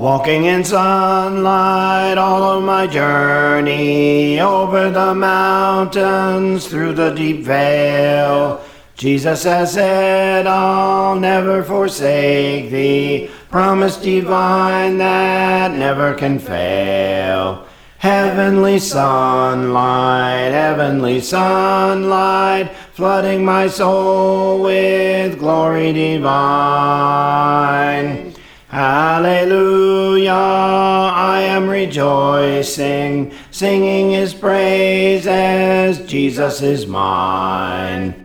Walking in sunlight all of my journey, over the mountains, through the deep vale. Jesus has said, I'll never forsake thee, promise divine that never can fail. Heavenly sunlight, flooding my soul with glory divine. Hallelujah, I am rejoicing, singing his praises, Jesus is mine.